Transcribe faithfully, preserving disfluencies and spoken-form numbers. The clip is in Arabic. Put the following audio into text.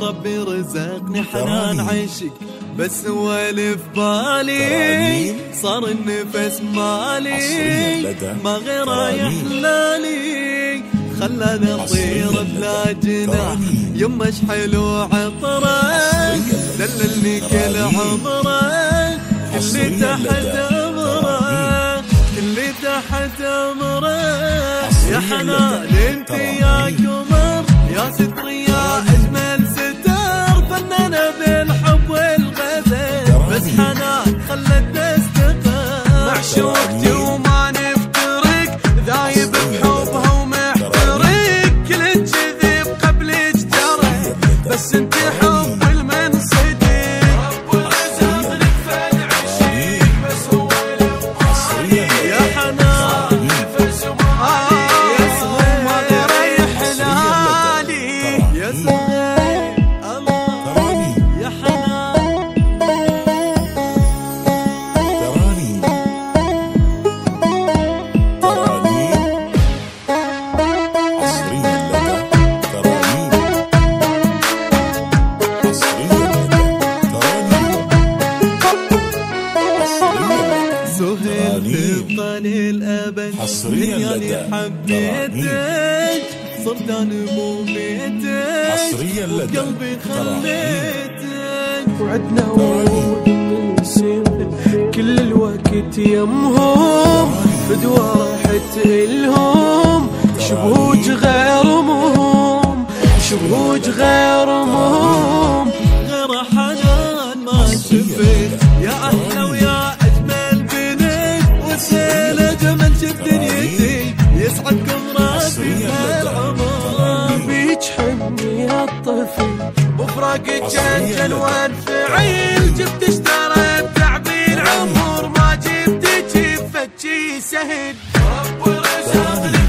ربي رزقني حنان عيشك بس هو اللي في بالي صار النفس مالي ما غيره يحلالي خلاني اطير بلا جناح يما اش حلو عطره دللني كل عمره كل تحت امره كل تحت امره يا حنان انت يا قمر يا ستر يا اجمل ستر فنانه بالحب والغزل بس حنان خلتنا استقر معشوقتي وما نفترق ذايب بحبها ومحترق كل الكذب قبلك جرى بس انت حب المنصدق رب رزقني في العشيق بس هو الوحيد يا حنان في السماء يا صغير ما تريح لالي يا صغير الله يا حنان تراني تراني عصريا لك تراني عصريا لك تراني عصريا لك سهل تفضل الأبد حصرياً يعني لدى حبيتك صرت أنا مو بيتك حصرياً لدى قلبي خليتك وعدنا ورود من سن كل الوقت يمهم فدوى راحت إلهم شبوج غير مهم شبوج غير مهم غير حنان ما شفت يا أحلى ويا أجمل بنت وسيلة جمل شف دنيتي يسعدكم ربي العمر بيك حني يا الطفل وفراقك جنجل وانفعيل جبت اشترى بتعبير عمر ما جبتك بفتشي سهل رب رزقني